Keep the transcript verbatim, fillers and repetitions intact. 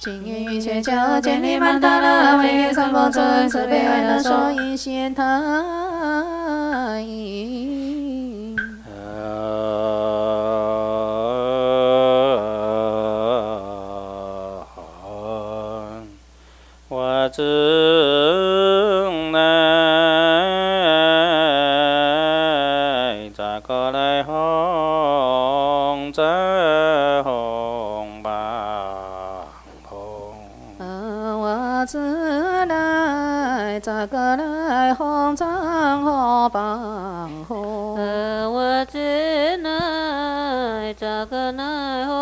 请愿一切教建立曼达拉，为愿三宝尊慈悲爱乐受一现台。 我正来จากก็来红在红棒红。 我自来จากก็来红藏红棒红。 我自来จากก็来红